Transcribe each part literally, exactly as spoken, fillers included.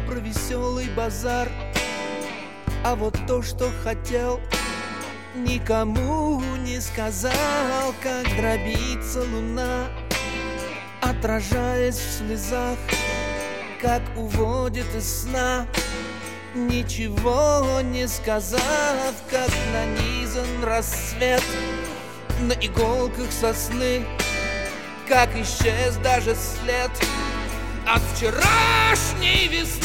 про веселый базар. А вот то, что хотел, никому не сказал. Как дробится луна, отражаясь в слезах, как уводит из сна, ничего не сказав. Как нанизан рассвет на иголках сосны, как исчез даже след от вчерашней весны.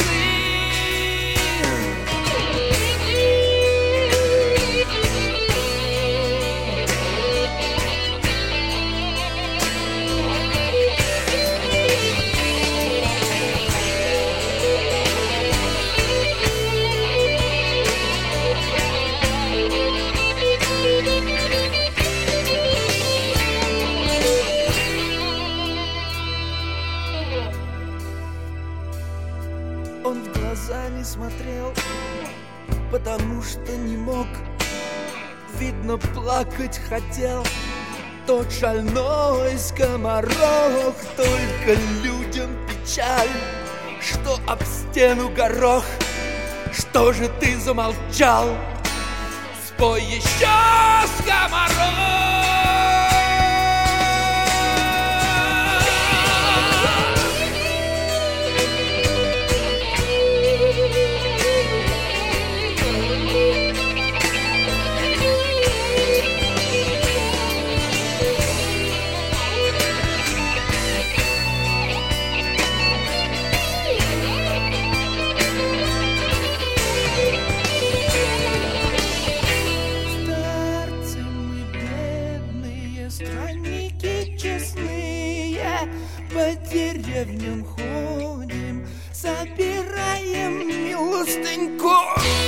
Он в глаза не смотрел, потому что не мог. Видно, плакать хотел тот шальной скоморох. Только людям печаль, что об стену горох. Что же ты замолчал? Спой еще, скоморох! Странники честные, по деревням ходим, собираем милостыньку.